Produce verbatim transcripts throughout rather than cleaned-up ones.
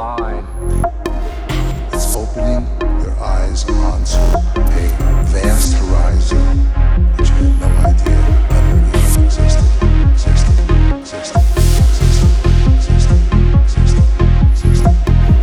mind. It's opening your eyes onto a vast horizon which you had no idea ever even existed, existed, existed, existed, existed, existed, existed,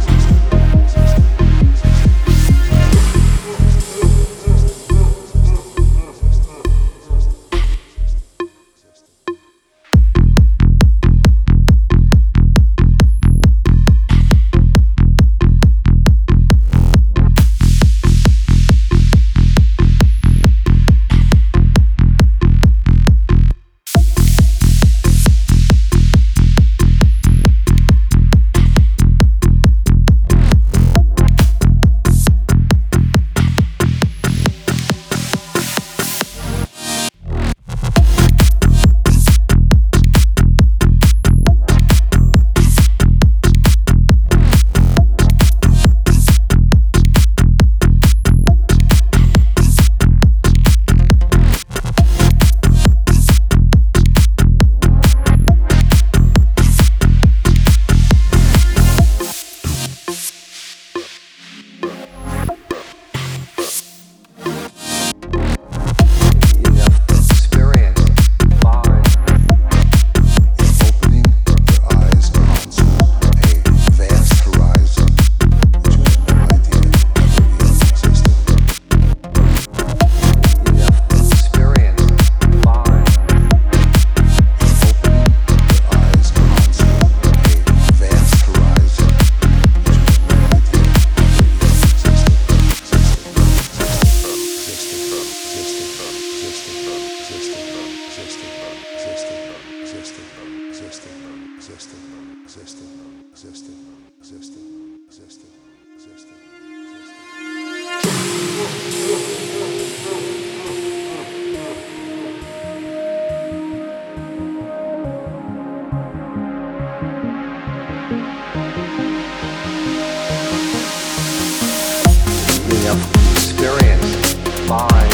Experience, mind.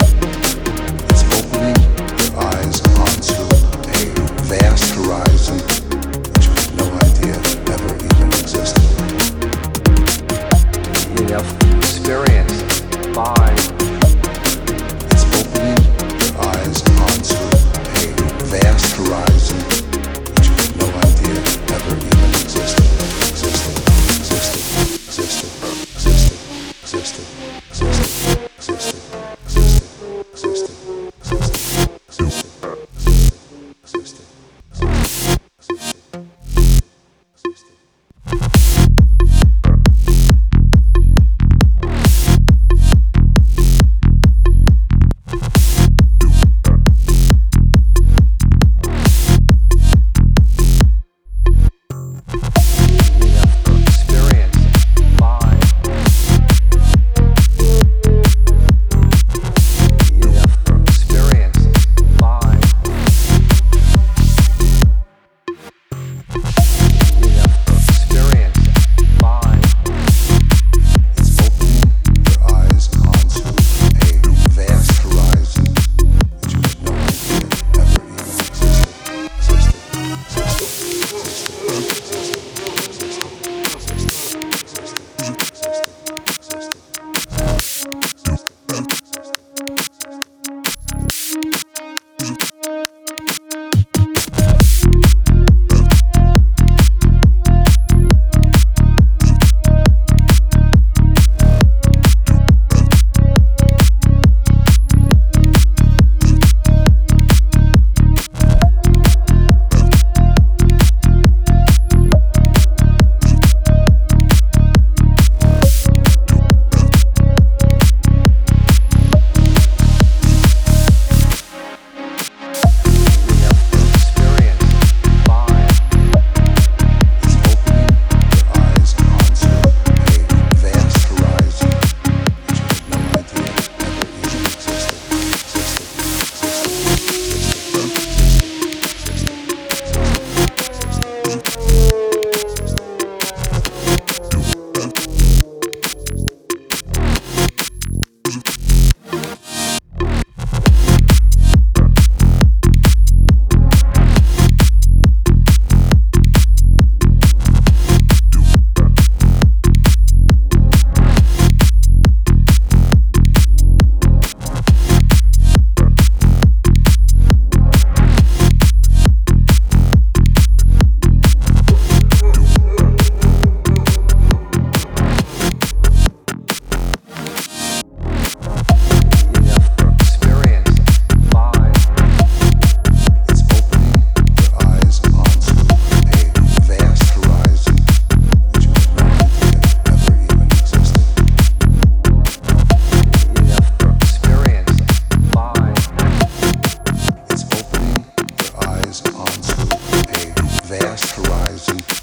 It's opening your eyes onto a vast horizon which you had no idea ever even existed. Enough experience, mind. It's opening your eyes onto a vast horizon which you had no idea ever even existed, existed, existed, existed, existed, existed, existed, existed. onto a vast horizon